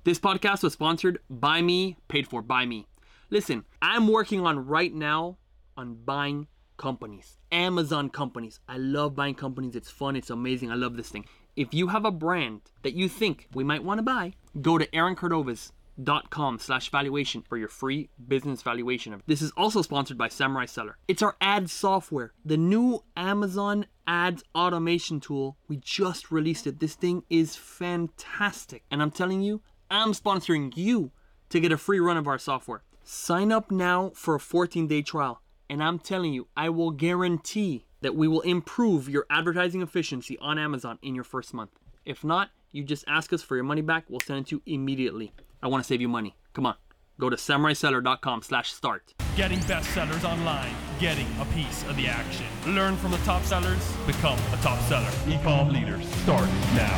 This podcast was sponsored by me, paid for by me. Listen, I'm working on right now on buying companies, Amazon companies. I love buying companies. It's fun. It's amazing. I love this thing. If you have a brand that you think we might want to buy, go to aaroncordovas.com/valuation for your free business valuation. This is also sponsored by Samurai Seller. It's our ad software, the new Amazon ads automation tool. We just released it. This thing is fantastic. And I'm telling you, I'm sponsoring you to get a free run of our software. Sign up now for a 14-day trial. And I'm telling you, I will guarantee that we will improve your advertising efficiency on Amazon in your first month. If not, you just ask us for your money back. We'll send it to you immediately. I want to save you money. Come on. Go to samuraiseller.com/start. Getting bestsellers online. Getting a piece of the action. Learn from the top sellers. Become a top seller. E-com leaders. Start now.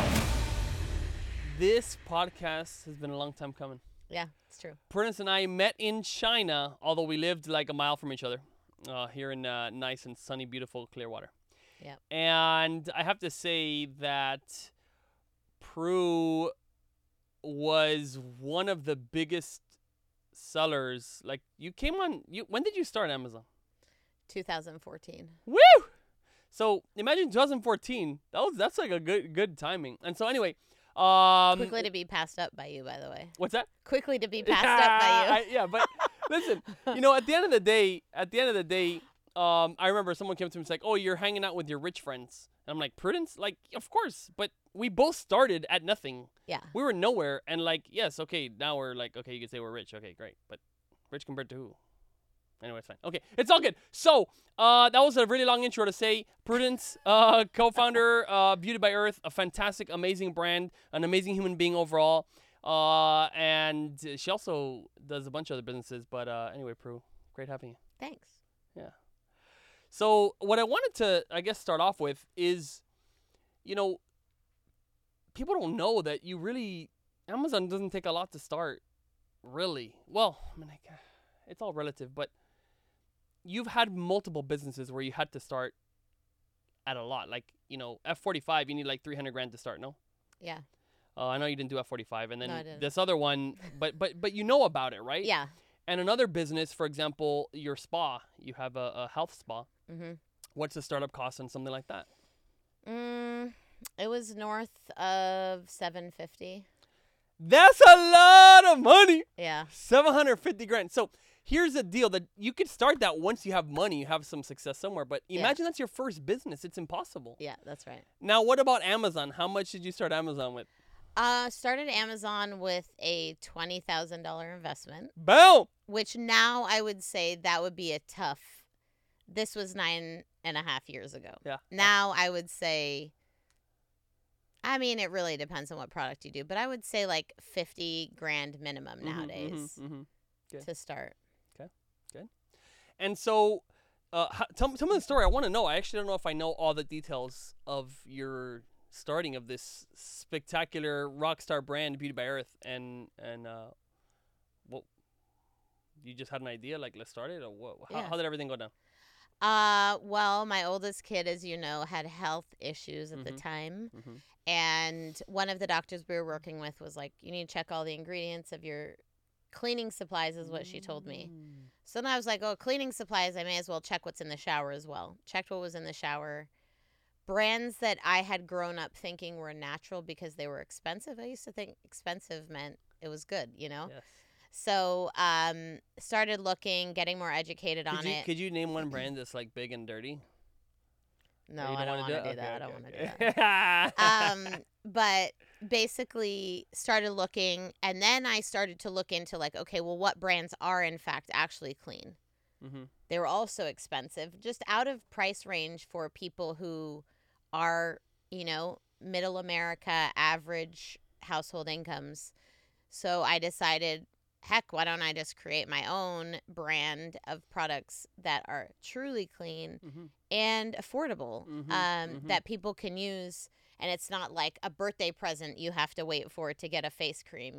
This podcast has been a long time coming. Yeah, it's true. Prudence and I met in China, although we lived like a mile from each other, here in nice and sunny, beautiful Clearwater. Yeah. And I have to say that Prue was one of the biggest sellers. Like, you came on, when did you start Amazon? 2014. Woo! So imagine 2014. That's like a good timing. And so anyway, quickly to be passed up by you, by the way. what's that? Quickly to be passed up by you. Yeah, but listen, at the end of the day, I remember someone came to me and was like, "Oh, you're hanging out with your rich friends." And I'm like, "Prudence? Like, of course." But we both started at nothing. Yeah. We were nowhere, and like, yes, okay, now we're like, okay, you can say we're rich. Okay, great. But rich compared to who? Anyway, it's fine. Okay, it's all good. So, that was a really long intro to say Prudence, co-founder, Beauty by Earth, a fantastic, amazing brand, an amazing human being overall. And she also does a bunch of other businesses. But anyway, Prue, great having you. Thanks. Yeah. So what I wanted to, I guess, start off with is, people don't know that Amazon doesn't take a lot to start, really. Well, I mean, it's all relative, but you've had multiple businesses where you had to start at a lot. Like, F45, you need like $300,000 to start, no? Yeah. I know you didn't do F45, and then No, I didn't. this other one, but you know about it, right? Yeah. And another business, for example, your spa. You have a health spa. Mm-hmm. What's the startup cost on something like that? It was north of $750. That's a lot of money. Yeah. $750,000. So here's the deal: that you could start that once you have money, you have some success somewhere. But imagine that's your first business. It's impossible. Yeah, that's right. Now, what about Amazon? How much did you start Amazon with? Started Amazon with a $20,000 investment. Boom. Which now I would say that would be a tough. This was 9.5 years ago. Yeah. Now I would say, I mean, it really depends on what product you do, but I would say like $50,000 minimum nowadays to start. Okay, good. And so, tell me the story. I want to know. I actually don't know if I know all the details of your starting of this spectacular rock star brand, Beauty by Earth, and what, you just had an idea, like, let's start it, or what? How did everything go down? Well, my oldest kid, as you know, had health issues at the time. Mm-hmm. And one of the doctors we were working with was like, you need to check all the ingredients of your cleaning supplies, is what she told me. So then I was like, oh, cleaning supplies, I may as well check what's in the shower as well. Checked what was in the shower. Brands that I had grown up thinking were natural because they were expensive. I used to think expensive meant it was good, Yes. So started looking, getting more educated on it. Could you name one brand that's like big and dirty? No, I don't want to do that. I don't want to do that. But basically started looking, and then I started to look into like, okay, well, what brands are in fact actually clean? Mm-hmm. They were also expensive, just out of price range for people who are, middle America, average household incomes. So I decided, heck, why don't I just create my own brand of products that are truly clean and affordable, that people can use. And it's not like a birthday present you have to wait for to get a face cream,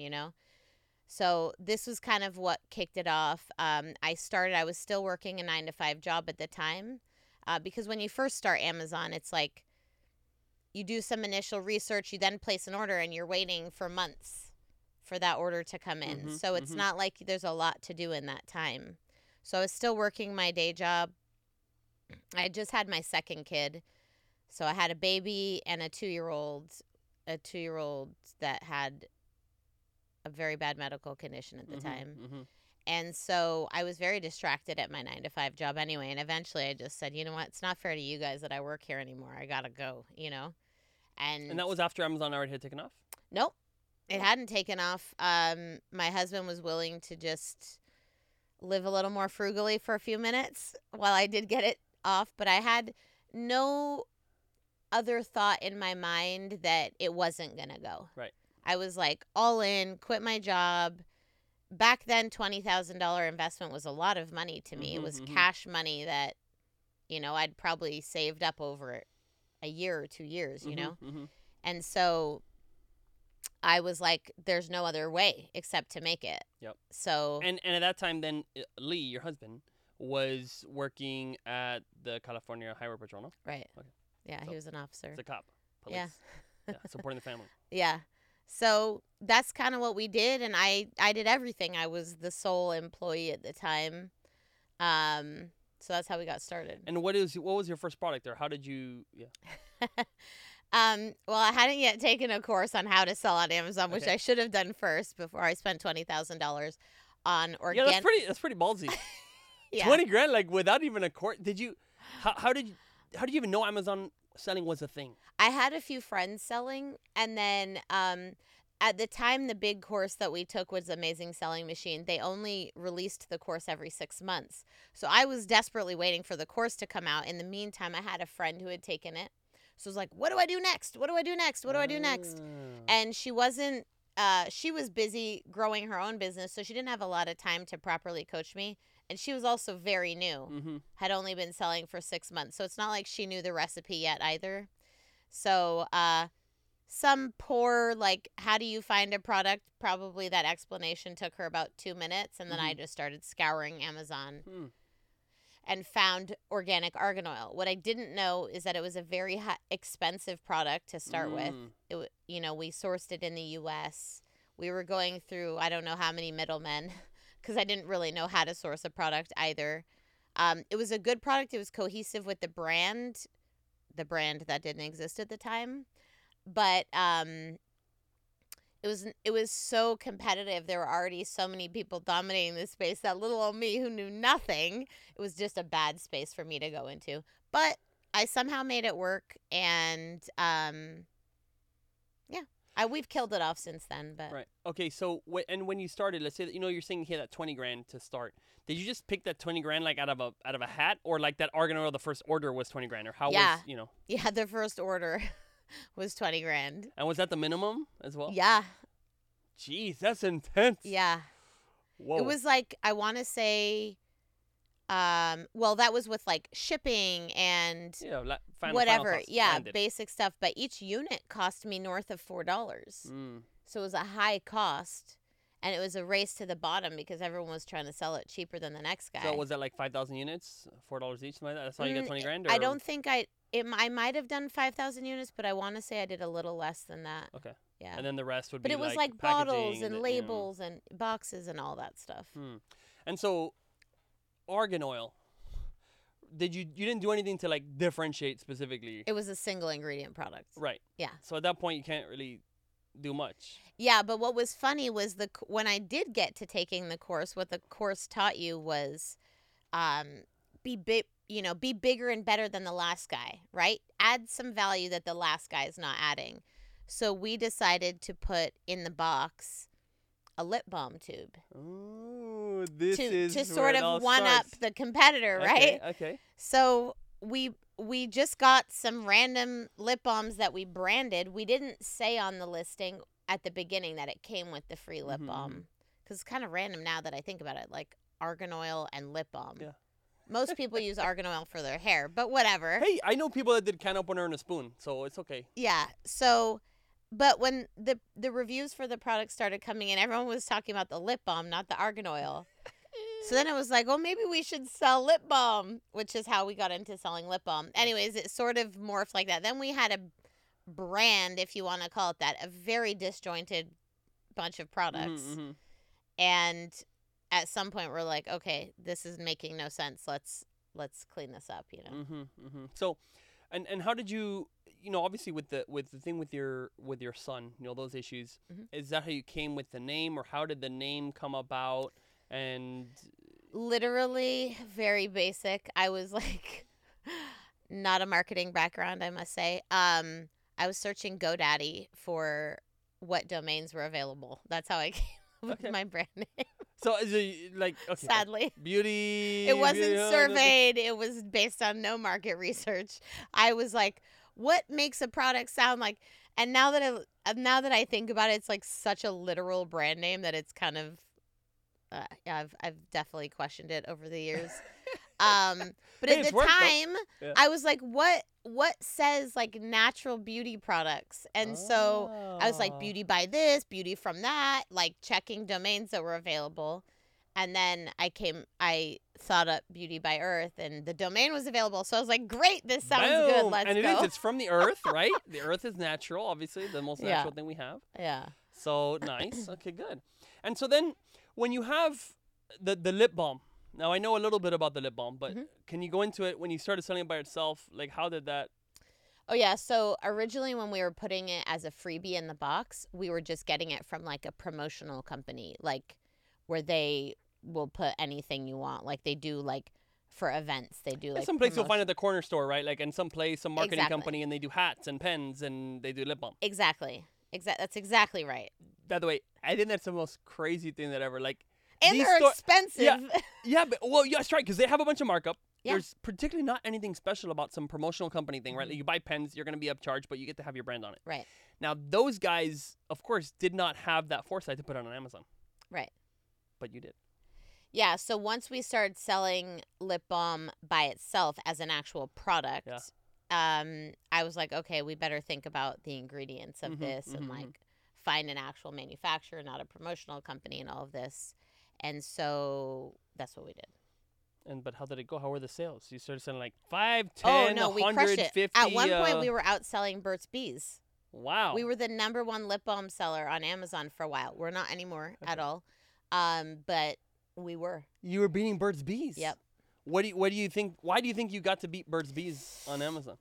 So this was kind of what kicked it off. I was still working a 9-to-5 job at the time, because when you first start Amazon, it's like you do some initial research, you then place an order, and you're waiting for months for that order to come in. Mhm, So it's mhm. not like there's a lot to do in that time. So I was still working my day job. I had just had my second kid. So I had a baby and a 2-year-old that had a very bad medical condition at the time. Mhm. And so I was very distracted at my 9-to-5 job anyway. And eventually I just said, you know what? It's not fair to you guys that I work here anymore. I got to go, you know? And that was after Amazon already had taken off? Nope. It hadn't taken off. My husband was willing to just live a little more frugally for a few minutes while I did get it off. But I had no other thought in my mind that it wasn't going to go. Right. I was like all in, quit my job. Back then, $20,000 investment was a lot of money to me. It was cash money that, you know, I'd probably saved up over a year or 2 years, you know? And so I was like, there's no other way except to make it. Yep. So. And at that time, then Lee, your husband, was working at the California Highway Patrol, no? Right. Okay. Yeah, So he was an officer. It's a cop. Police. Yeah. Yeah, supporting the family. Yeah. So that's kind of what we did, and I did everything. I was the sole employee at the time. So that's how we got started. And what was your first product, or how did you? Yeah. Well, I hadn't yet taken a course on how to sell on Amazon, which Okay. I should have done first before I spent $20,000 on Yeah, organic. that's pretty ballsy. Yeah. 20 grand, like without even a course. Did you? How did you even know Amazon selling was a thing? I had a few friends selling, and then at the time, the big course that we took was Amazing Selling Machine. They only released the course every 6 months. So I was desperately waiting for the course to come out. In the meantime, I had a friend who had taken it. So I was like, what do I do next? What do I do next? What do I do next? And she wasn't, she was busy growing her own business, so she didn't have a lot of time to properly coach me. And she was also very new, had only been selling for 6 months. So it's not like she knew the recipe yet either. So some poor, like, how do you find a product? Probably that explanation took her about 2 minutes. And then I just started scouring Amazon and found organic argan oil. What I didn't know is that it was a very expensive product to start with. It, you know, we sourced it in the U.S. We were going through, I don't know how many middlemen, because I didn't really know how to source a product either. It was a good product. It was cohesive with the brand that didn't exist at the time. But it was so competitive. There were already so many people dominating this space that little old me who knew nothing, it was just a bad space for me to go into. But I somehow made it work, and we've killed it off since then. But Right. Okay. So when you started, let's say that you're saying you had that 20 grand to start. Did you just pick that 20 grand like out of a hat, or like that argan oil? The first order was 20 grand, or how was Yeah, the first order was 20 grand. And was that the minimum as well? Yeah. Jeez, that's intense. Yeah. Whoa. It was like, I want to say, well, that was with like shipping and whatever. Final Yeah, landed. basic stuff. But each unit cost me north of $4. So it was a high cost. And it was a race to the bottom because everyone was trying to sell it cheaper than the next guy. So was that like 5,000 units, $4 each, something like that? That's how you got 20 grand? Or? I don't think I might have done 5,000 units, but I want to say I did a little less than that. Okay. Yeah. And then the rest would But be it was like like bottles packaging and then, labels and boxes and all that stuff. And so, argan oil. You didn't do anything to like differentiate specifically? It was a single ingredient product. Right. Yeah. So at that point, you can't really do much. Yeah, but what was funny was when I did get to taking the course, what the course taught you was, be bigger and better than the last guy, right? Add some value that the last guy is not adding. So we decided to put in the box a lip balm tube. Ooh, this to is sort of one up the competitor, right? Okay. So we just got some random lip balms that we branded. We didn't say on the listing at the beginning that it came with the free lip balm, because it's kind of random now that I think about it, like argan oil and lip balm. Yeah. Most people use argan oil for their hair, but whatever. Hey, I know people that did can opener and a spoon, so it's okay. Yeah. So, but when the reviews for the product started coming in, everyone was talking about the lip balm, not the argan oil. So then it was like, well, maybe we should sell lip balm, which is how we got into selling lip balm. Anyways, it sort of morphed like that. Then we had a brand, if you want to call it that, a very disjointed bunch of products. Mhm. And at some point we're like, okay, this is making no sense. Let's clean this up, you know. So, and how did you, obviously with the thing with your son, those issues, Mhm. is that how you came with the name, or how did the name come about? And Literally very basic. I was like not a marketing background, I must say. I was searching GoDaddy for what domains were available. That's how I came up Okay. with my brand name. so is it like, okay, Sadly. beauty? It wasn't beauty, surveyed. It was based on no market research. I was like, what makes a product sound like? And now that I think about it, it's like such a literal brand name that it's kind of yeah, I've definitely questioned it over the years. But Hey, at it's the worked, though. time, Yeah. I was like, what says like natural beauty products? And so I was like, Ah. beauty by this, beauty from that, like checking domains that were available. And then I thought up Beauty by Earth, and the domain was available. So I was like, great, this sounds good. Boom. Let's and go. it's from the earth, right? The earth is natural, obviously, the most Yeah. natural thing we have. Yeah. So nice. Okay, good. And so then when you have the lip balm, now I know a little bit about the lip balm, but Mhm. can you go into it when you started selling it by itself? Like, how did that? Oh, yeah. So originally, when we were putting it as a freebie in the box, we were just getting it from like a promotional company, like where they will put anything you want. Like they do like for events, they do like Some place you'll find promotion- at the corner store, right? Like in some place, some marketing Exactly. company, and they do hats and pens and they do lip balm. Exactly. That's exactly right. By the way, I think that's the most crazy thing that ever. Like, And these they're sto- expensive. Yeah. yeah, but well, yeah, that's right, because they have a bunch of markup. Yeah. There's particularly not anything special about some promotional company thing, right? Mhm. Like you buy pens, you're going to be upcharged, but you get to have your brand on it. Right. Now, those guys, of course, did not have that foresight to put it on Amazon, Right. but you did. Yeah, so once we started selling lip balm by itself as an actual product, I was like, okay, we better think about the ingredients of Mhm, this and mhm, like find an actual manufacturer, not a promotional company, and all of this. And so that's what we did. But how did it go? How were the sales? You started selling like 5, 10, Oh no, we 100, crushed it. 50. At one point, we were outselling Burt's Bees. Wow. We were the #1 lip balm seller on Amazon for a while. We're not anymore at Okay. all, but we were. You were beating Burt's Bees. Yep. What do you think? Why do you think you got to beat Burt's Bees on Amazon?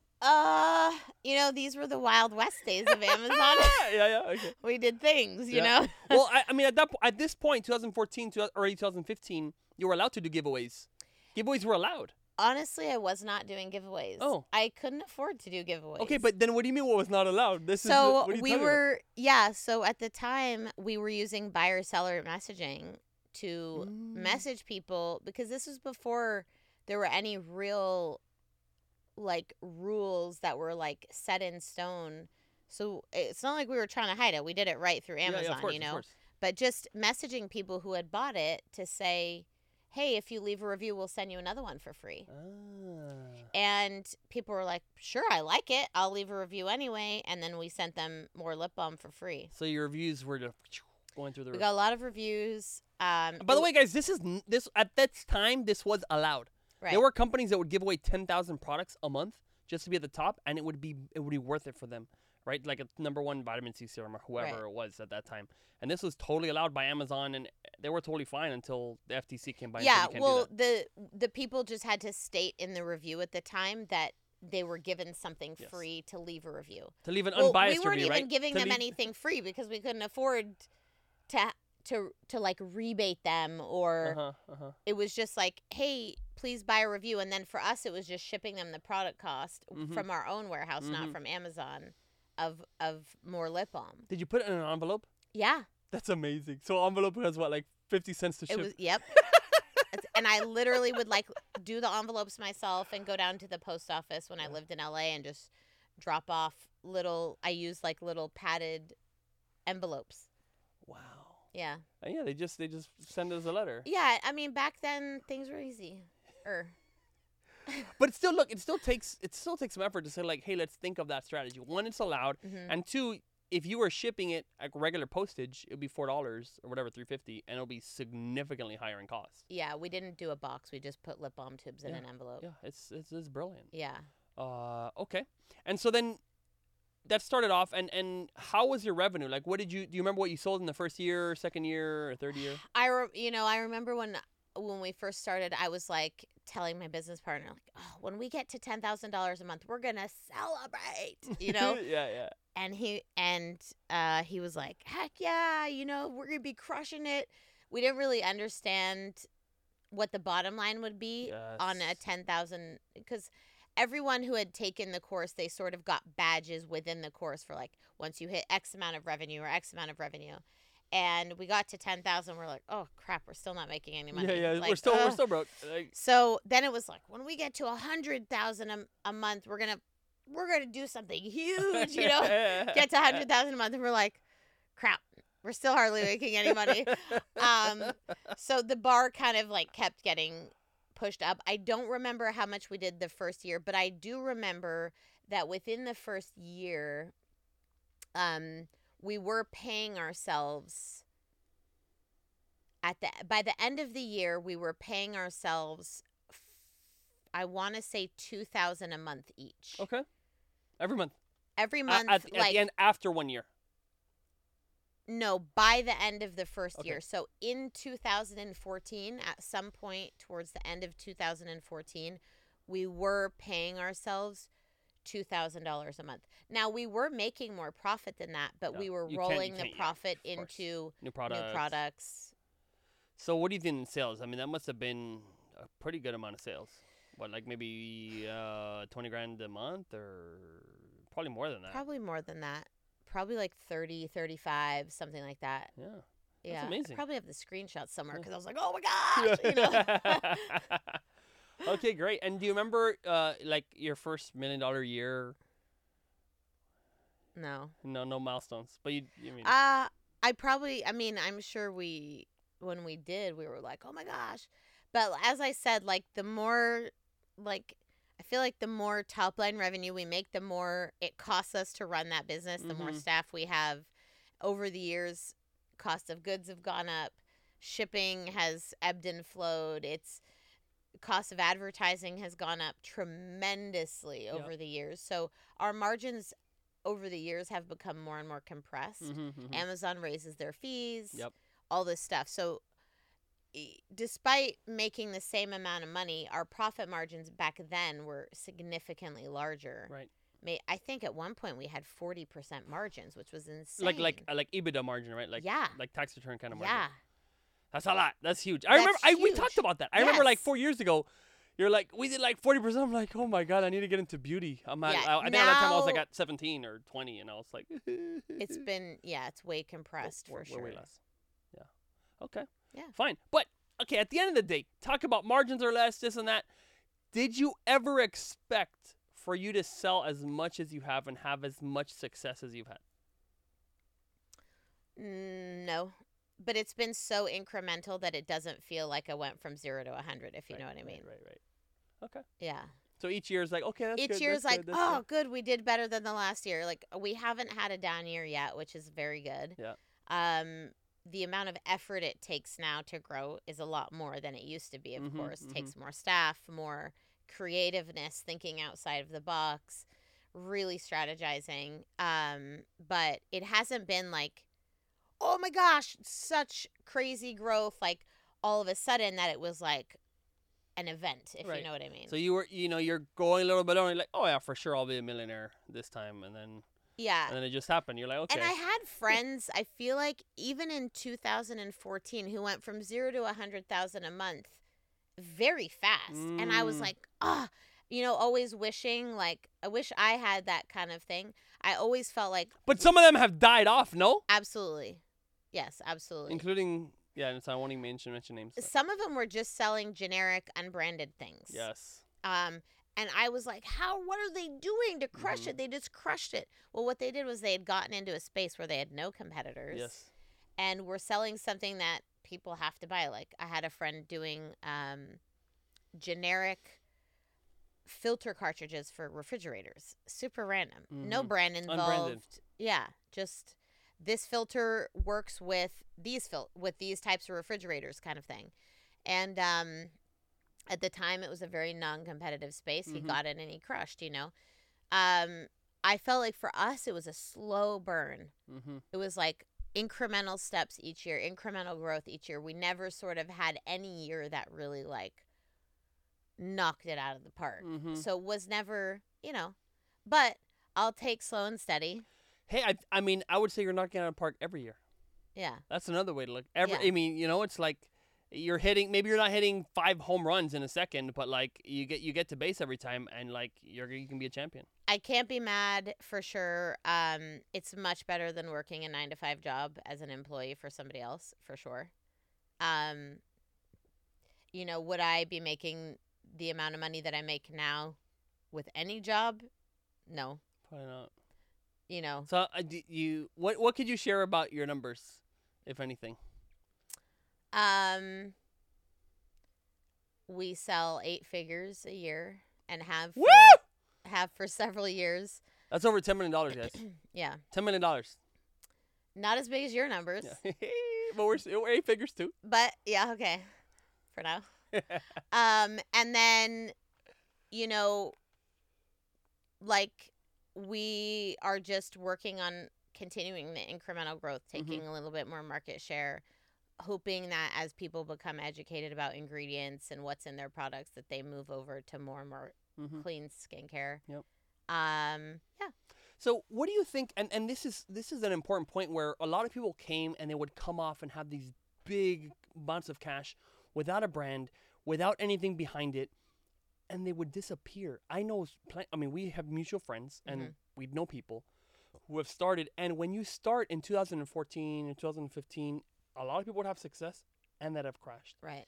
These were the Wild West days of Amazon. yeah. Okay. We did things, you Yeah. know. Well, I mean, at this point, 2014 to early 2015, you were allowed to do giveaways. Giveaways were allowed. Honestly, I was not doing giveaways. Oh. I couldn't afford to do giveaways. Okay, but then what do you mean what was not allowed? This is so what are you we talking were so at the time we were using buyer seller messaging to message people, because this was before there were any real like rules that were like set in stone. So it's not like we were trying to hide it. We did it right through Amazon, of course, you of know. course. But just messaging people who had bought it to say, hey, if you leave a review, we'll send you another one for free. And people were like, sure, I like it. I'll leave a review anyway. And then we sent them more lip balm for free. So your reviews were just going through the We roof. got a lot of reviews. By the way, guys, this at this time this was allowed. right. There were companies that would give away 10,000 products a month just to be at the top, and it would be worth it for them, right? Like a #1 vitamin C serum or whoever Right. it was at that time. And this was totally allowed by Amazon, and they were totally fine until the FTC came by. And yeah, said you can't well, do that. the people just had to state in the review at the time that they were given something Yes. free to leave a review. To leave an Well, unbiased we weren't review, even right? giving To them leave- anything free because we couldn't afford to like rebate them, or it was just like, hey, please buy a review. And then for us, it was just shipping them the product cost Mhm. from our own warehouse, not Mhm. from Amazon, of more lip balm. Did you put it in an envelope? Yeah, That's amazing. So envelope has what, like 50 cents to ship? it was. Yep. And I literally would like do the envelopes myself and go down to the post office when I lived in LA and just drop off I used like little padded envelopes. Wow. Yeah. And yeah, they just send us a letter. Yeah, I mean, back then things were easy. But still, look, it still takes some effort to say, like, hey, let's think of that strategy. One, it's allowed, Mhm. and two, if you were shipping it at regular postage, it'd be $4 or whatever, $3.50, and it'll be significantly higher in cost. Yeah, we didn't do a box. We just put lip balm tubes in Yeah, an envelope. Yeah, it's brilliant. Yeah. Okay, and so then, that started off, and how was your revenue? Like, what did you do? You remember what you sold in the first year, second year, or third year? I remember when we first started, I was like telling my business partner, like, oh, when we get to $10,000 a month, we're gonna celebrate, Yeah. And he was like, heck yeah, we're gonna be crushing it. We didn't really understand what the bottom line would be on a 10,000, because everyone who had taken the course, they sort of got badges within the course for like, once you hit X amount of revenue or X amount of revenue. And we got to 10,000. We're like, oh crap, we're still not making any money. Yeah. Like, we're still broke. Like, so then it was like, when we get to 100,000 a month, we're gonna do something huge, get to 100,000 a month, and we're like, crap, we're still hardly making any money. So the bar kind of like kept getting pushed up. I don't remember how much we did the first year, but I do remember that within the first year, we were paying ourselves by the end of the year, we were paying ourselves, I want to say $2,000 a month each. Okay. Every month. Every month. At the end, after 1 year. No, by the end of the first Okay. year. So in 2014, at some point towards the end of 2014, we were paying ourselves $2,000 a month. Now, we were making more profit than that, but Yeah, we were you rolling can't- the yeah, profit of course. into New products. new products. So what do you think in sales? I mean, that must have been a pretty good amount of sales. What, like maybe 20 grand a month, or probably more than that? Probably more than that. Probably like 30, 35, something like that. Yeah. Yeah. amazing. I probably have the screenshots somewhere Yeah. because I was like, oh my gosh, Okay, great. And do you remember like your first $1 million year? No. No milestones. But you mean I'm sure when we did, we were like, oh my gosh. But as I said, like the more, like, I feel like the more top line revenue we make, the more it costs us to run that business, the more Mhm. staff we have. Over the years, cost of goods have gone up, shipping has ebbed and flowed. Cost of advertising has gone up tremendously over the years. So our margins over the years have become more and more compressed. Mhm. Amazon raises their fees, Yep. all this stuff. So despite making the same amount of money, our profit margins back then were significantly larger. Right. I think at one point we had 40% margins, which was insane. Like EBITDA margin, right? Like Yeah. like tax return kind of margin. Yeah. That's a lot. That's huge. I That's remember we huge. talked about that. I remember like Yes. 4 years ago, you're like, we did like 40%. I'm like, oh my God, I need to get into beauty. I think at that time I was like now- at 17 or 20, and I was like, It's been, it's way compressed for sure. Way less. Yeah. Okay. Yeah. Fine. But okay, at the end of the day, talk about margins or less, this and that. Did you ever expect for you to sell as much as you have and have as much success as you've had? No. But it's been so incremental that it doesn't feel like I went from 0 to 100, if you know what I mean. Right. Okay. Yeah. So each year is like, okay, that's good. Each year is that's like, good, that's oh, good, we did better than the last year. Like, we haven't had a down year yet, which is very good. Yeah. The amount of effort it takes now to grow is a lot more than it used to be, of course. It takes more staff, more creativeness, thinking outside of the box, really strategizing. But it hasn't been like, oh my gosh, such crazy growth, like all of a sudden that it was like an event, if Right. you know what I mean. So you're going a little bit on. You're like, oh yeah, for sure, I'll be a millionaire this time, and then Yeah. it just happened. You're like, okay. And I had friends, I feel like even in 2014, who went from 0 to 100,000 a month very fast. And I was Mm. like, always wishing, like, I wish I had that kind of thing. I always felt like, But some of them have died off, no? absolutely. Yes, absolutely. Including, yeah, so I won't even mention names. but Some of them were just selling generic, unbranded things. Yes. And I was like, what are they doing to crush it? They just crushed it. Well, what they did was they had gotten into a space where they had no competitors. Yes. And were selling something that people have to buy. Like, I had a friend doing generic filter cartridges for refrigerators. Super random. No brand involved. Unbranded. Yeah, just this filter works with these types of refrigerators, kind of thing. And at the time, it was a very non-competitive space. He got it and he crushed. I felt like for us, it was a slow burn. Mm-hmm. It was like incremental steps each year, incremental growth each year. We never sort of had any year that really like knocked it out of the park. Mm-hmm. So it was never, but I'll take slow and steady. Hey, I mean, I would say you're knocking out of the park every year. Yeah. That's another way to look. Yeah. I mean, it's like you're hitting. Maybe you're not hitting 5 home runs in a second, but like you get to base every time, and like you can be a champion. I can't be mad for sure. It's much better than working a 9-to-5 job as an employee for somebody else, for sure. Would I be making the amount of money that I make now with any job? No. Probably not. You know. So what could you share about your numbers, if anything? We sell 8 figures a year and have Woo! have for several years. That's over $10 million, guys. Yeah. $10 million. Not as big as your numbers. Yeah. But we're 8 figures too. But yeah, okay. For now. And then, like we are just working on continuing the incremental growth, taking a little bit more market share, hoping that as people become educated about ingredients and what's in their products, that they move over to more and more clean skincare. Yep. Yeah. So what do you think? And this is an important point where a lot of people came and they would come off and have these big amounts of cash without a brand, without anything behind it, and they would disappear. I know. We have mutual friends, and we know people who have started. And when you start in 2014 and 2015, a lot of people would have success and that have crashed. Right.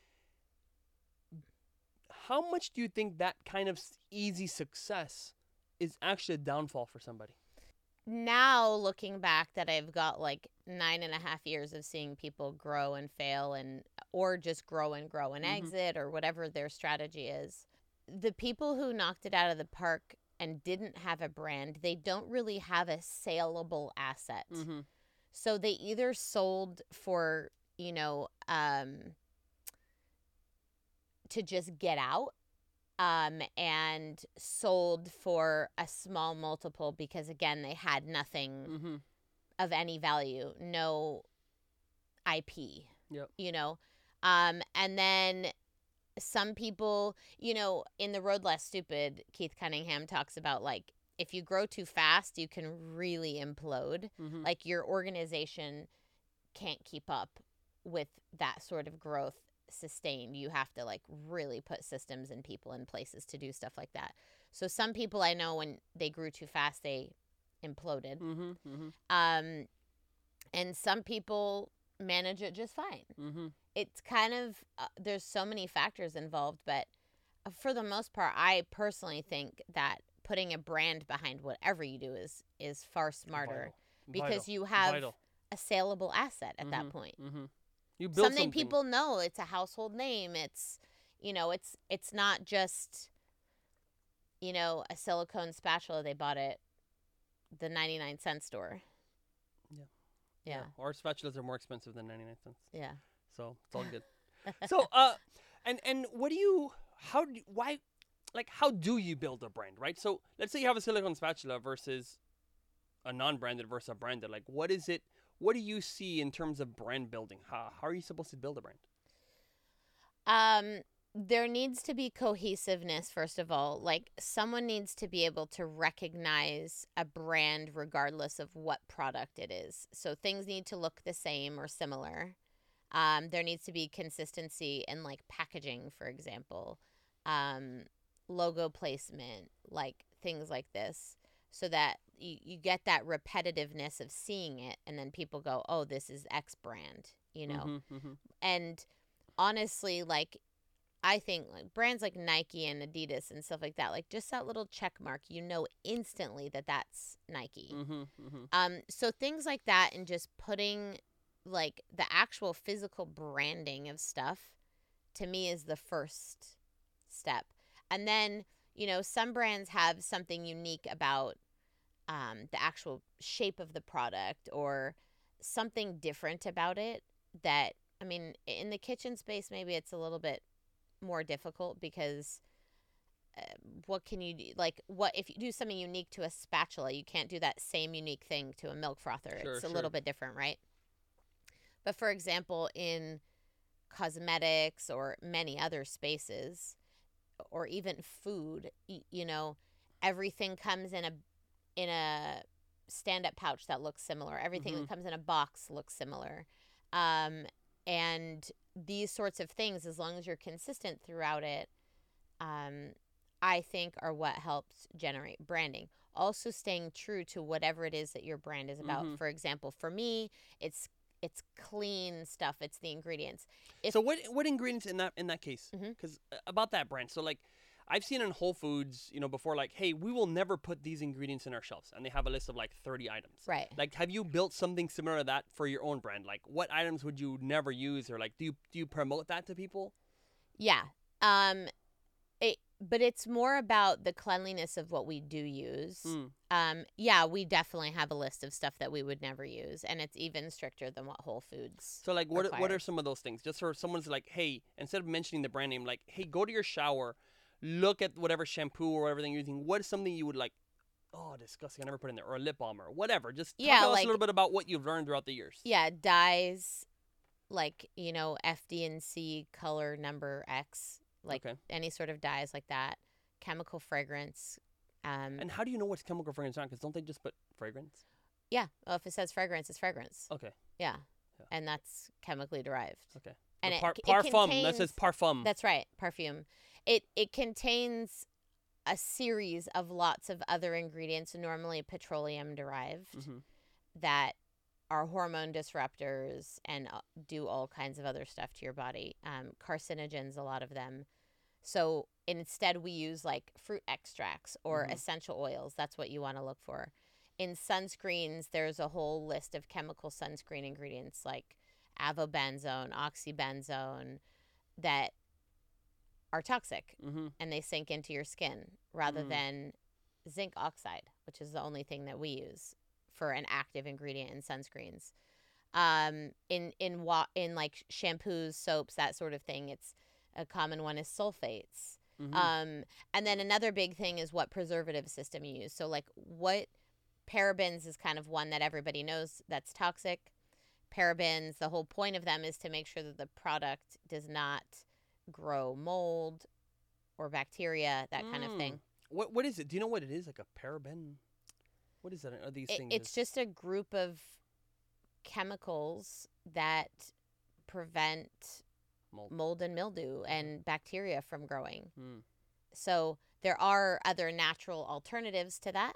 How much do you think that kind of easy success is actually a downfall for somebody? Now, looking back, that I've got like 9.5 years of seeing people grow and fail, or just grow and exit, or whatever their strategy is. The people who knocked it out of the park and didn't have a brand, they don't really have a saleable asset. So they either sold for, to just get out, and sold for a small multiple because, again, they had nothing of any value, no IP. Yep. And then some people, in The Road Less Stupid, Keith Cunningham talks about, like, if you grow too fast, you can really implode. Like, your organization can't keep up with that sort of growth sustained. You have to, like, really put systems and people in places to do stuff like that. So some people I know, when they grew too fast, they imploded. And some people manage it just fine. It's kind of, there's so many factors involved, but for the most part, I personally think that putting a brand behind whatever you do is far smarter. Because you have a saleable asset at that point. You build something people know. It's a household name. It's, it's not just, a silicone spatula they bought at the 99-cent store. Yeah. Our spatulas are more expensive than 99 cents. Yeah. So it's all good. So and what do you? How do you build a brand, right? So let's say you have a silicone spatula versus a non-branded versus a branded. Like, what is it? What do you see in terms of brand building? How are you supposed to build a brand? There needs to be cohesiveness, first of all. Like, someone needs to be able to recognize a brand regardless of what product it is. So things need to look the same or similar. There needs to be consistency in, like, packaging, for example, logo placement, like things like this, so that you get that repetitiveness of seeing it, and then people go, oh, this is X brand, And honestly, like, I think, like, brands like Nike and Adidas and stuff like that, like, just that little check mark, instantly that that's Nike. So things like that, and just putting, like, the actual physical branding of stuff, to me, is the first step. And then, some brands have something unique about the actual shape of the product, or something different about it that, in the kitchen space, maybe it's a little bit more difficult, because what can you do? Like, what if you do something unique to a spatula? You can't do that same unique thing to a milk frother. Sure, It's a sure. little bit different, right? But for example, in cosmetics or many other spaces, or even food, you know, everything comes in a stand-up pouch that looks similar. Everything that comes in a box looks similar. And these sorts of things, as long as you're consistent throughout it, I think are what helps generate branding. Also staying true to whatever it is that your brand is about. For example, for me, it's clean stuff. It's the ingredients. So what ingredients in that case? Because about that brand, so like I've seen in Whole Foods, you know, before, like, hey, we will never put these ingredients in our shelves, and they have a list of like 30 items. Right. Like, have you built something similar to that for your own brand? Like, what items would you never use, or like, do you promote that to people? Yeah. But it's more about the cleanliness of what we do use. Yeah, we definitely have a list of stuff that we would never use, and it's even stricter than what Whole Foods. So like, what are requires. some of those things? Just for someone's like, hey, instead of mentioning the brand name, like, hey, go to your shower, look at whatever shampoo or whatever thing you're using. What is something you would like? Oh, disgusting! I never put in there, or a lip balm or whatever. Just talk to us a little bit about what you've learned throughout the years. Yeah, dyes, like, you know, FD&C color number X, like any sort of dyes like that. Chemical fragrance. And how do you know what's chemical fragrance on? Because don't they just put fragrance? Yeah. Well, if it says fragrance, it's fragrance. Okay. Yeah. And that's chemically derived. Okay. And parfum. contains, That says parfum. That's right. Perfume. It contains a series of lots of other ingredients, normally petroleum derived, that are hormone disruptors and do all kinds of other stuff to your body. Carcinogens, a lot of them. So instead we use like fruit extracts or essential oils. That's what you want to look for. In sunscreens, there's a whole list of chemical sunscreen ingredients like avobenzone, oxybenzone, that are toxic and they sink into your skin rather than zinc oxide, which is the only thing that we use for an active ingredient in sunscreens. In like shampoos, soaps, that sort of thing, it's a common one is sulfates. And then another big thing is what preservative system you use. So like what parabens is kind of one that everybody knows that's toxic. Parabens, the whole point of them is to make sure that the product does not grow mold or bacteria, that kind of thing. What is it? Do you know what it is? Like a paraben? What is that? Are these things? It's just a group of chemicals that prevent mold and mildew and bacteria from growing. So there are other natural alternatives to that.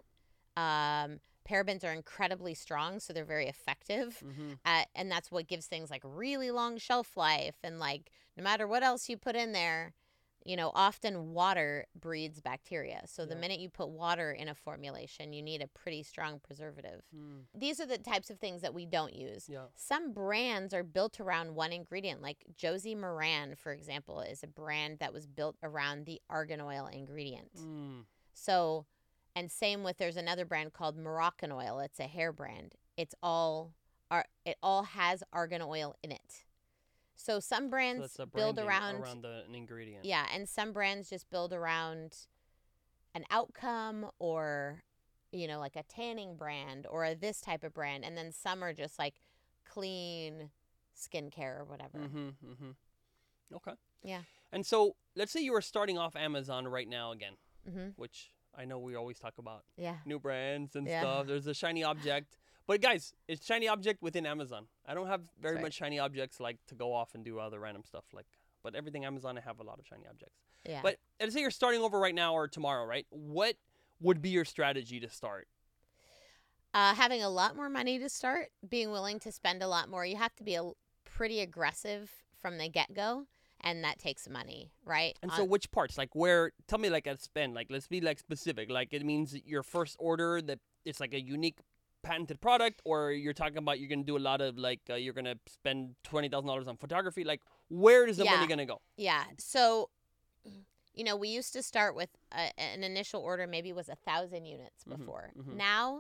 Parabens are incredibly strong, so they're very effective. And that's what gives things like really long shelf life. And like no matter what else you put in there, you know, often water breeds bacteria. So the minute you put water in a formulation, you need a pretty strong preservative. These are the types of things that we don't use. Some brands are built around one ingredient, like Josie Moran, for example, is a brand that was built around the argan oil ingredient. So, and same with, there's another brand called Moroccan Oil. It's a hair brand. It all has argan oil in it. So some brands build around an ingredient. Yeah, and some brands just build around an outcome, or, you know, like a tanning brand or this type of brand. And then some are just like clean skincare or whatever. Okay. Yeah. And so let's say you were starting off Amazon right now again, which I know we always talk about. New brands and stuff. There's a shiny object. But guys, it's shiny object within Amazon. I don't have very much shiny objects like to go off and do other random stuff like. But everything Amazon, I have a lot of shiny objects. Yeah. But let's say you're starting over right now or tomorrow, right? What would be your strategy to start? Having a lot more money to start, being willing to spend a lot more. You have to be pretty aggressive from the get-go, and that takes money, right? And so which parts? Like where, tell me like a spend. Like let's be like specific. Like it means your first order that it's like a unique patented product, or you're talking about you're going to do a lot of like you're going to spend $20,000 on photography. Like where is the money going to go? Yeah. So, you know, we used to start with an initial order maybe was 1,000 units before. Now,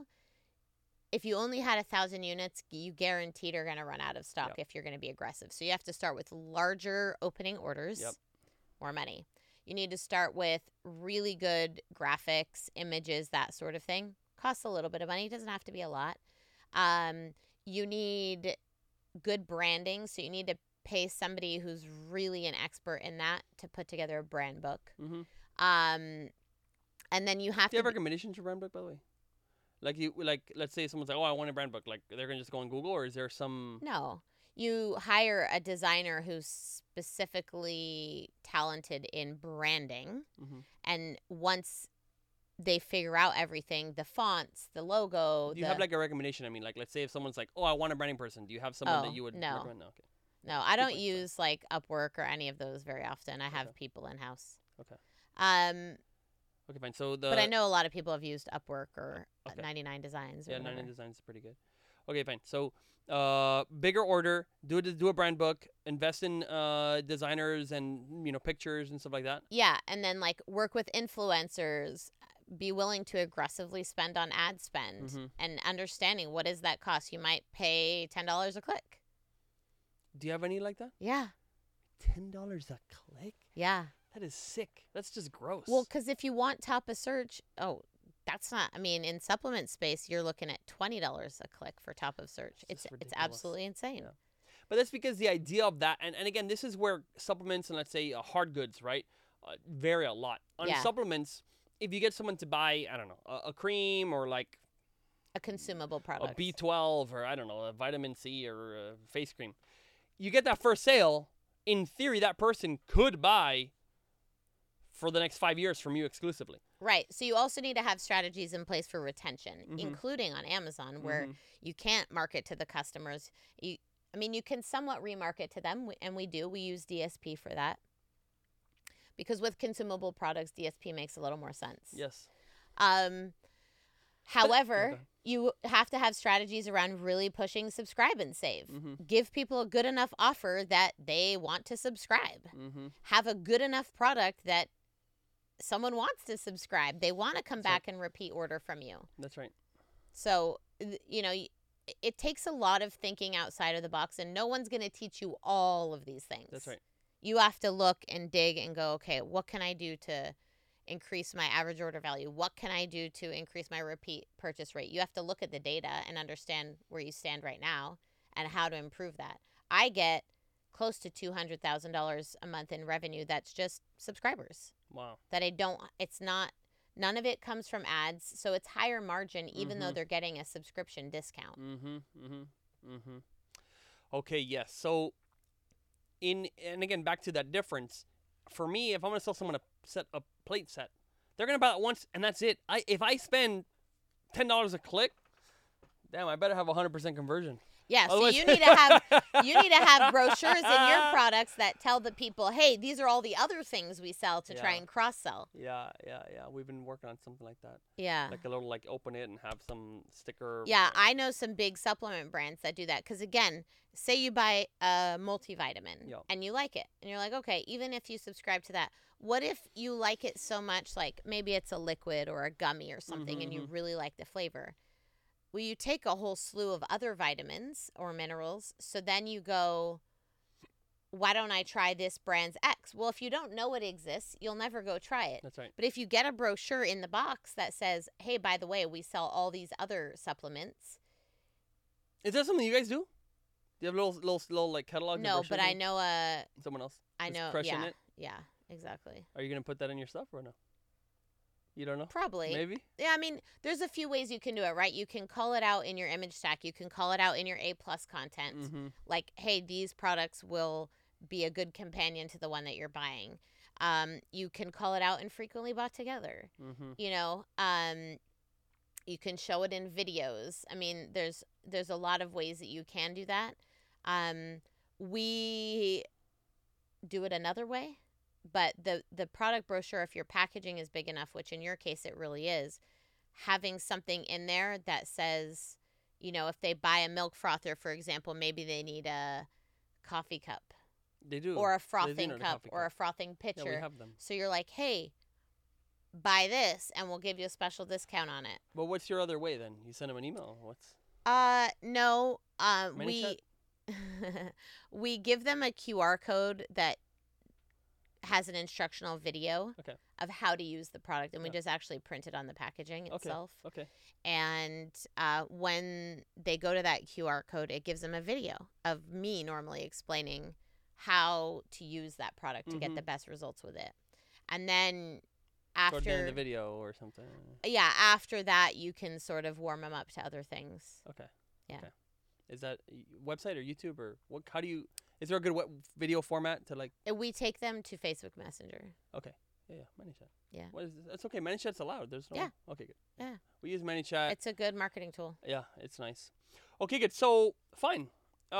if you only had 1,000 units, you guaranteed are going to run out of stock if you're going to be aggressive. So you have to start with larger opening orders, more money. You need to start with really good graphics, images, that sort of thing. Costs a little bit of money. It doesn't have to be a lot. You need good branding. So you need to pay somebody who's really an expert in that to put together a brand book. Mm-hmm. And then you have Do you have to recommendations for brand book, by the way? Like, let's say someone's like, oh, I want a brand book. Like, they're gonna just go on Google, or is there some? No. You hire a designer who's specifically talented in branding. Mm-hmm. And once they figure out everything, the fonts, the logo. Do you have like a recommendation? I mean, like, let's say if someone's like, oh, I want a branding person. Do you have someone that you would no. recommend? No, okay. No, I don't People, use like Upwork or any of those very often. I have Okay. people in house. Okay. But Okay, fine. So I know a lot of people have used Upwork or Okay. 99 Designs. Or yeah, whatever. 99 Designs is pretty good. Okay, fine. So, bigger order. Do a brand book. Invest in designers and pictures and stuff like that. Yeah, and then like work with influencers. Be willing to aggressively spend on ad spend Mhm. and understanding what is that cost. You might pay $10 a click. Do you have any like that? Yeah, $10 a click? yeah. That is sick. That's just gross. Well, because if you want top of search, that's not. I mean, in supplement space, you're looking at $20 a click for top of search. It's just It's ridiculous. absolutely insane. Yeah. But that's because the idea of that, and again, this is where supplements and let's say hard goods, right, vary a lot. On Yeah. supplements, if you get someone to buy, I don't know, a cream or like A consumable a product. B12 or I don't know, a vitamin C or a face cream, you get that first sale. In theory, that person could buy for the next 5 years from you exclusively. Right. So you also need to have strategies in place for retention, Mhm. including on Amazon, where you can't market to the customers. You can somewhat remarket to them, and we do. We use DSP for that. Because with consumable products, DSP makes a little more sense. Yes. However, Okay. you have to have strategies around really pushing subscribe and save. Mm-hmm. Give people a good enough offer that they want to subscribe. Mm-hmm. Have a good enough product that someone wants to subscribe. They want to come That's right. back and repeat order from you. That's right. So, it takes a lot of thinking outside of the box, and no one's going to teach you all of these things. That's right. You have to look and dig and go, okay, what can I do to increase my average order value? What can I do to increase my repeat purchase rate? You have to look at the data and understand where you stand right now and how to improve that. I get close to $200,000 a month in revenue that's just subscribers Wow. that none of it comes from ads, so it's higher margin even though Mhm. they're getting a subscription discount. Mm-hmm. Mm-hmm. Mm-hmm. Okay, yes. So and again, back to that difference. For me, if I'm gonna sell someone a plate set, they're gonna buy it once and that's it. If I spend $10 a click, damn, I better have 100% conversion. Yeah, so Otherwise- you need to have brochures in your products that tell the people, hey, these are all the other things we sell to try Yeah. and cross sell. Yeah. We've been working on something like that. Yeah. Like a little open it and have some sticker. Yeah, I know some big supplement brands that do that. Because again, say you buy a multivitamin Yeah. and you like it. And you're like, okay, even if you subscribe to that, what if you like it so much, like maybe it's a liquid or a gummy or something, and you really like the flavor? Well, you take a whole slew of other vitamins or minerals. So then you go, why don't I try this brand's X? Well, if you don't know it exists, you'll never go try it. That's right. But if you get a brochure in the box that says, hey, by the way, we sell all these other supplements. Is that something you guys do? Do you have little like catalogs? No, but I know someone else. I is know, crushing yeah. it. Yeah, exactly. Are you gonna put that in your stuff or no? You don't know? Probably. Maybe. Yeah, I mean, there's a few ways you can do it, right? You can call it out in your image stack. You can call it out in your A+ content. Mm-hmm. Like, hey, these products will be a good companion to the one that you're buying. You can call it out in frequently bought together. Mm-hmm. You can show it in videos. I mean, there's a lot of ways that you can do that. We do it another way, but the product brochure, if your packaging is big enough, which in your case it really is, having something in there that says, if they buy a milk frother, for example, maybe they need a coffee cup They do. or a They do frothing need a cup coffee or a cup. frothing Yeah, pitcher. we have them. So you're like, hey, buy this and we'll give you a special discount on it. But what's your other way then? You send them an email. What's No. ManyChat? We give them a QR code that has an instructional video Okay. of how to use the product, and we Yeah. just actually print it on the packaging itself. Okay. And when they go to that QR code, it gives them a video of me normally explaining how to use that product to get the best results with it. And then Toward the end of after the video or something. after that, you can sort of warm them up to other things. Okay. Yeah. Okay. Is that website or YouTube or what? How do you? Is there a good video format to like? We take them to Facebook Messenger. Okay. Yeah. ManyChat. Yeah. What is? That's okay. ManyChat's allowed. There's no. Yeah. Okay. Good. Yeah. We use ManyChat. It's a good marketing tool. Yeah. It's nice. Okay. Good. So fine.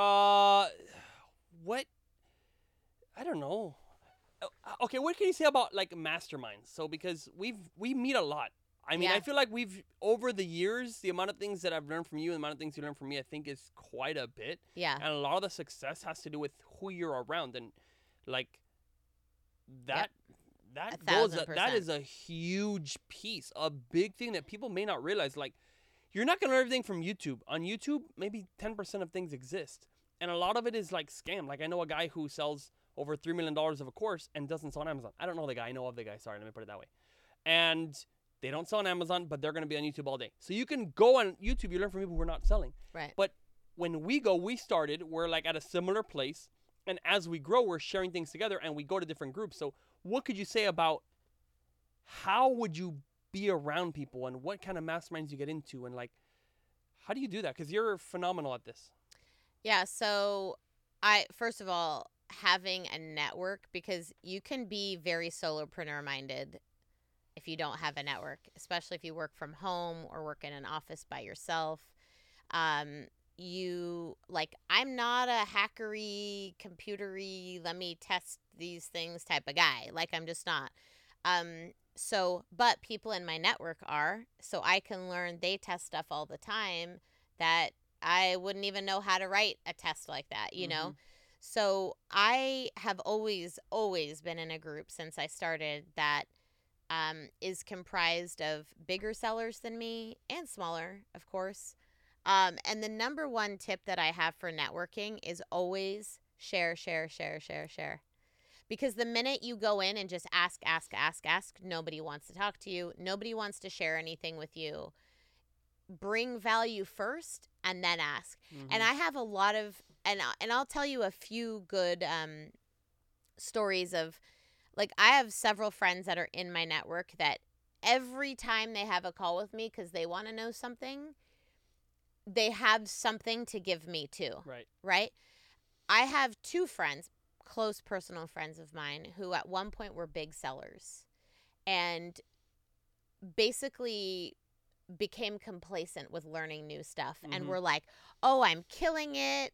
What? I don't know. Okay, what can you say about like masterminds? So because we meet a lot. I mean, Yeah. I feel like we've over the years, the amount of things that I've learned from you and the amount of things you learned from me, I think is quite a bit. Yeah. And a lot of the success has to do with who you're around and like that that goes 1,000%. that is a huge piece, a big thing that people may not realize. Like you're not gonna learn everything from YouTube. On YouTube, maybe 10% of things exist. And a lot of it is like scam. Like I know a guy who sells over $3 million of a course and doesn't sell on Amazon. I don't know the guy. I know of the guy. Sorry, let me put it that way. And they don't sell on Amazon, but they're going to be on YouTube all day. So you can go on YouTube. You learn from people who are not selling. Right. But when we started, we're like at a similar place. And as we grow, we're sharing things together and we go to different groups. So what could you say about how would you be around people and what kind of masterminds you get into? And like, how do you do that? Because you're phenomenal at this. Yeah. So first of all, having a network, because you can be very solopreneur minded if you don't have a network, especially if you work from home or work in an office by yourself. You like, I'm not a hackery, computery, let me test these things type of guy. Like, I'm just not. But people in my network are, so I can learn. They test stuff all the time that I wouldn't even know how to write a test like that, you know? So I have always been in a group since I started that is comprised of bigger sellers than me and smaller, of course. And the number one tip that I have for networking is always share. Because the minute you go in and just ask, nobody wants to talk to you. Nobody wants to share anything with you. Bring value first and then ask. And I have a lot of, and I'll tell you a few good stories of, like, I have several friends that are in my network that every time they have a call with me because they want to know something, they have something to give me too. Right? I have two friends, close personal friends of mine, who at one point were big sellers and basically became complacent with learning new stuff and were like, oh, I'm killing it.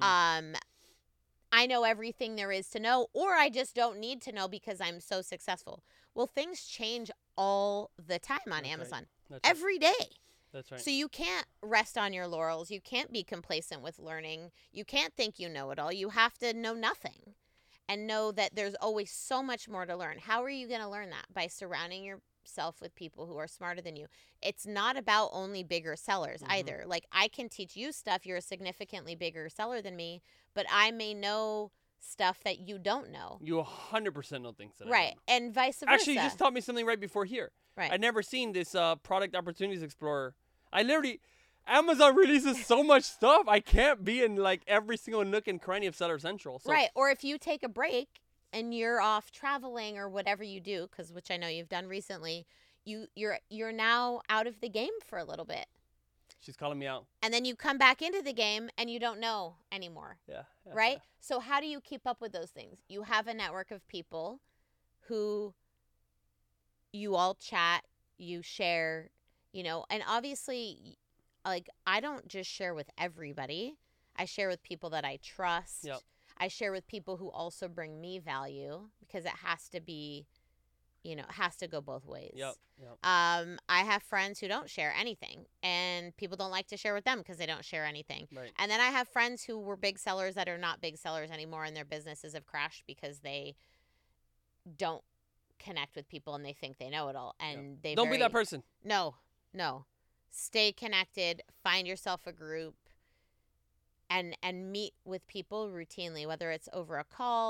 I know everything there is to know, or I just don't need to know because I'm so successful. Well, things change all the time on Amazon. Every day. That's right. So you can't rest on your laurels. You can't be complacent with learning. You can't think you know it all. You have to know nothing and know that there's always so much more to learn. How are you going to learn that? By surrounding yourself with people who are smarter than you. It's not about only bigger sellers either. Like, I can teach you stuff. You're a significantly bigger seller than me, but I may know stuff that you don't know. You 100% know things that I Right. don't. And vice versa. Actually, you just taught me something right before here. Right. I'd never seen this Product Opportunities Explorer. Amazon releases so much stuff. I can't be in like every single nook and cranny of Seller Central. So. Right. Or if you take a break and you're off traveling or whatever you do, which I know you've done recently, you're now out of the game for a little bit. She's calling me out. And then you come back into the game and you don't know anymore. Yeah. Right? So how do you keep up with those things? You have a network of people who you all chat, you share, and obviously, like, I don't just share with everybody. I share with people that I trust. Yep. I share with people who also bring me value, because it has to be, it has to go both ways. Yep. I have friends who don't share anything, and people don't like to share with them because they don't share anything. Right. And then I have friends who were big sellers that are not big sellers anymore, and their businesses have crashed because they don't connect with people and they think they know it all. And they don't be that person. No. Stay connected. Find yourself a group, and meet with people routinely, whether it's over a call,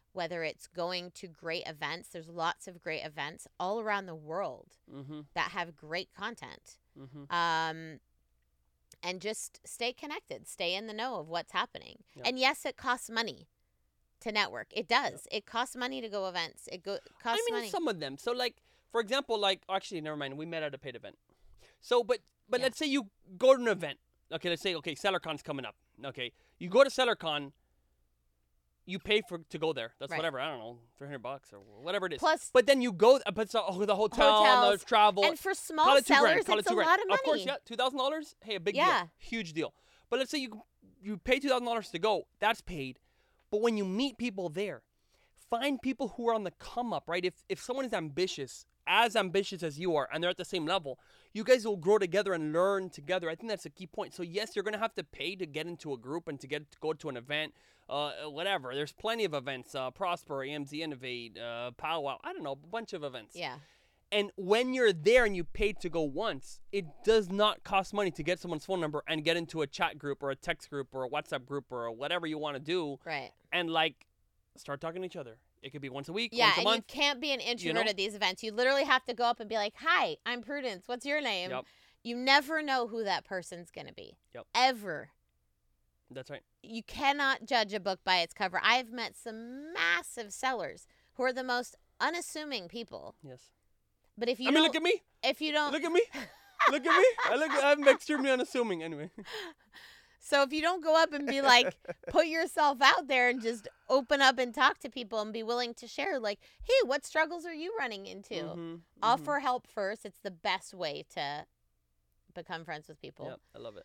whether it's going to great events. There's lots of great events all around the world Mm-hmm. that have great content. Mm-hmm. And just stay connected, stay in the know of what's happening. Yep. And yes, it costs money to network. It does. It costs money to go events. Costs I mean, money. some of them. So, like, for example, like, actually, never mind. We met at a paid event. So, but Yeah. let's say you go to an event. Okay, let's say, okay, SellerCon's coming up. Okay, you go to SellerCon. You pay to go there. That's Right. whatever. I don't know, $300 or whatever it is. Plus- but then you go. But so, the hotel, Hotels, the travel. and for Call small it $2,000. sellers, Call it it's a $2,000. lot of money. Of course, yeah, $2,000. Hey, a big Yeah. deal, huge deal. But let's say you pay $2,000 to go. That's paid. But when you meet people there, find people who are on the come up, right? If someone is ambitious as you are, and they're at the same level, you guys will grow together and learn together. I think that's a key point. So yes, you're gonna have to pay to get into a group and to go to an event, whatever. There's plenty of events, Prosper, AMZ Innovate, Powwow. I don't know, a bunch of events. Yeah. And when you're there and you paid to go once, it does not cost money to get someone's phone number and get into a chat group or a text group or a WhatsApp group or whatever you want to do, Right. and like start talking to each other. It could be once a week, Yeah, once a and month. you can't be an introvert know? at these events. You literally have to go up and be like, "Hi, I'm Prudence. What's your name?" Yep. You never know who that person's going to be. Yep. Ever. That's right. You cannot judge a book by its cover. I've met some massive sellers who are the most unassuming people. Yes. But if you I mean, don't, look at me. if you don't, Look at me. Look at me. I'm extremely unassuming. Anyway. so if you don't go up and be like, put yourself out there and just open up and talk to people and be willing to share, like, hey, what struggles are you running into? Mhm, Offer help first. It's the best way to become friends with people. Yep, I love it.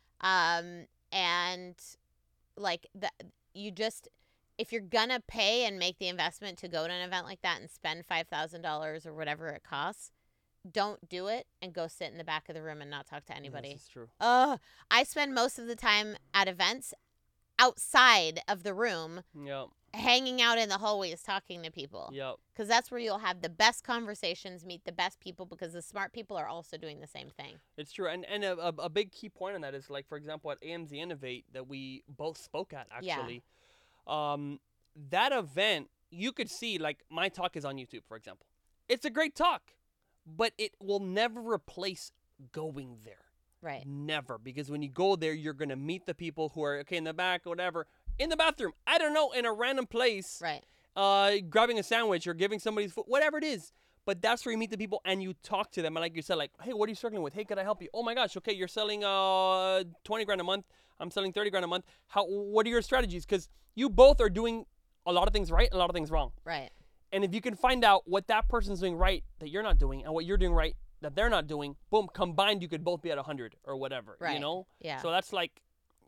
And like if you're gonna pay and make the investment to go to an event like that and spend $5,000 or whatever it costs, don't do it and go sit in the back of the room and not talk to anybody. This is true. I spend most of the time at events outside of the room, Yep. hanging out in the hallways talking to people. Yep. Because that's where you'll have the best conversations, meet the best people, because the smart people are also doing the same thing. It's true. And a big key point on that is, like, for example, at AMZ Innovate that we both spoke at, actually, that event, you could see, like, my talk is on YouTube, for example. It's a great talk, but it will never replace going there. Right. Never. Because when you go there, you're going to meet the people who are, okay, in the back or whatever, in the bathroom, I don't know, in a random place, Right. Grabbing a sandwich or giving somebody's food, whatever it is. But that's where you meet the people and you talk to them. And like you said, like, hey, what are you struggling with? Hey, could I help you? Oh my gosh, okay, you're selling 20 grand a month. I'm selling 30 grand a month. What are your strategies? Because you both are doing a lot of things right, a lot of things wrong. Right. And if you can find out what that person's doing right that you're not doing and what you're doing right that they're not doing, boom, combined, you could both be at 100 or whatever, Right. you know? Yeah. So that's like,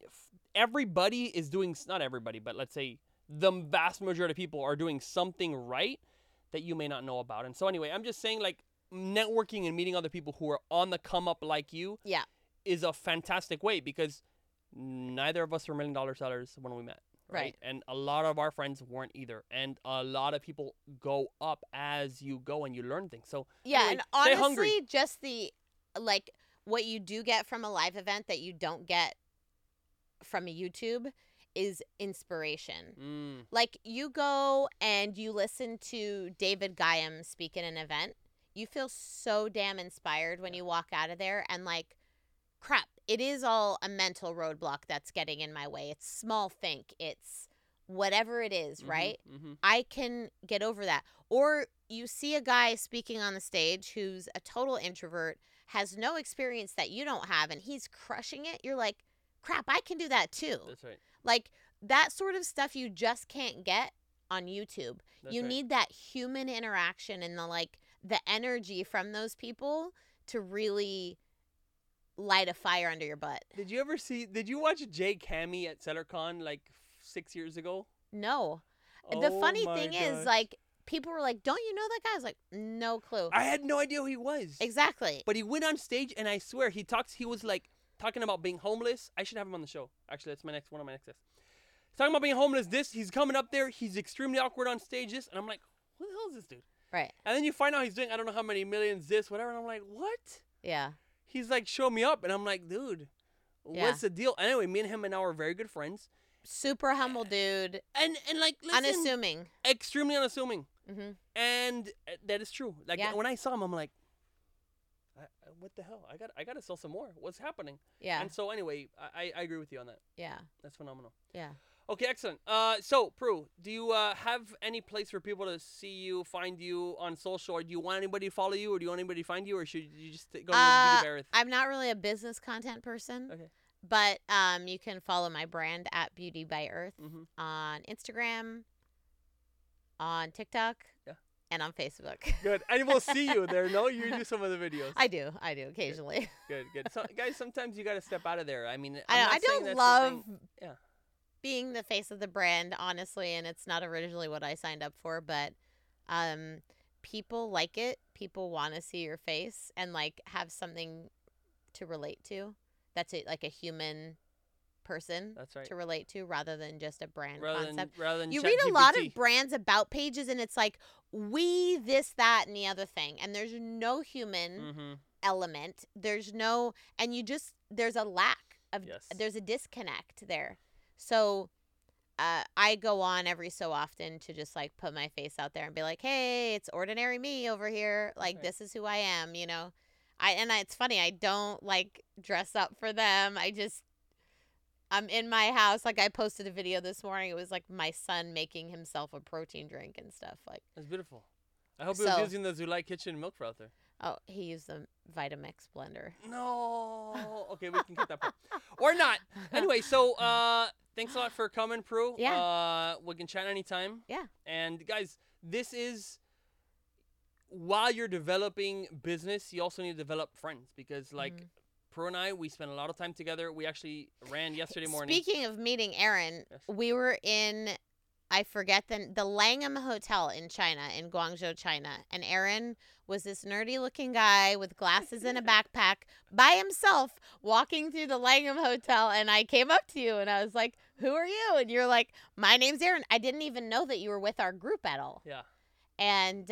everybody is doing, not everybody, but let's say the vast majority of people are doing something right that you may not know about. And so anyway, I'm just saying, like, networking and meeting other people who are on the come up like you Yeah. is a fantastic way, because neither of us were $1 million sellers when we met. Right. And a lot of our friends weren't either. And a lot of people go up as you go and you learn things. So Yeah, anyway, and stay hungry. honestly, just the, like, what you do get from a live event that you don't get from a YouTube is inspiration. Like, you go and you listen to David Guyam speak at an event, you feel so damn inspired when you walk out of there, and like, crap, it is all a mental roadblock that's getting in my way. It's small think. It's whatever it is, right? I can get over that. Or you see a guy speaking on the stage who's a total introvert, has no experience that you don't have, and he's crushing it. You're like, crap, I can do that too. That's right. Like, that sort of stuff you just can't get on YouTube. That's You right. need that human interaction and the energy from those people to really light a fire under your butt. Did you watch Jay Cammy at SellerCon like 6 years ago? No. The Oh funny my thing is, gosh. like, people were like, don't you know that guy? I was like, no clue. I had no idea who he was. Exactly. But he went on stage, and I swear he was like talking about being homeless. I should have him on the show. Actually, that's one of my next guests. He's talking about being homeless. He's coming up there. He's extremely awkward on stages, and I'm like, who the hell is this dude? Right. And then you find out he's doing I don't know how many millions, this, whatever, and I'm like, what? Yeah. He's like, show me up, and I'm like, dude, Yeah. what's the deal? Anyway, me and him and now are very good friends. super humble dude, And like, listen, unassuming. extremely unassuming. Hmm. And that is true. Like Yeah. when I saw him, I'm like, what the hell? I got to sell some more. What's happening? Yeah, And so anyway, I agree with you on that. yeah, That's phenomenal. yeah. Okay, excellent. So Prue, do you have any place for people to see you, find you on social, or do you want anybody to follow you, or do you want anybody to find you, or should you just go to Beauty by Earth? I'm not really a business content person, Okay. but you can follow my brand at Beauty by Earth Mm-hmm. on Instagram, on TikTok, Yeah. and on Facebook. Good. And we'll see you there. No, you do some of the videos. I do occasionally. Good. So, guys, sometimes you got to step out of there. I mean, I I'm not saying don't that's the love thing. Yeah. being the face of the brand, honestly, and it's not originally what I signed up for, but people like it. People want to see your face and like have something to relate to. That's it, like a human person That's right. to relate to rather than just a brand Rather concept. than You read a lot ChatGPT. of brands about pages and it's like we this that and the other thing, and there's no human Mm-hmm. element. There's no, and there's a lack of, Yes. there's a disconnect there. So I go on every so often to just like put my face out there and be like, hey, it's ordinary me over here. Like, right. this is who I am, you know? It's funny. I don't like dress up for them. I'm in my house. Like, I posted a video this morning. It was like my son making himself a protein drink and stuff. Like, That's beautiful. I hope he was So- using the Zulai Kitchen milk froth there. oh, he used the Vitamix blender. No. Okay, we can get that part. Or not. Anyway, so thanks a lot for coming, Prue. Yeah. We can chat anytime. Yeah. And guys, this is while you're developing business, you also need to develop friends because like Mhm. Prue and I, we spent a lot of time together. We actually ran yesterday morning. Speaking of meeting Aaron, Yes. we were in, I forget the Langham Hotel in China, in Guangzhou, China. And Aaron was this nerdy looking guy with glasses and a backpack by himself walking through the Langham Hotel. And I came up to you and I was like, who are you? And you're like, my name's Aaron. I didn't even know that you were with our group at all. Yeah. And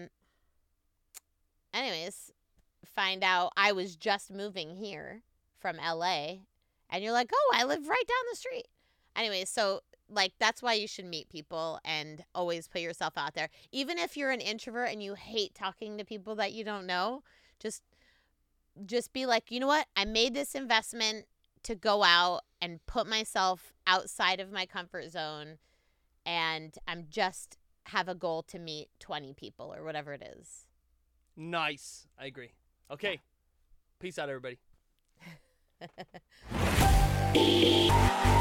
anyways, find out I was just moving here from LA. And you're like, oh, I live right down the street. Anyways, so like that's why you should meet people and always put yourself out there. Even if you're an introvert and you hate talking to people that you don't know, just be like, you know what? I made this investment to go out and put myself outside of my comfort zone, and I'm just have a goal to meet 20 people or whatever it is. Nice. I agree. Okay. Peace out, everybody.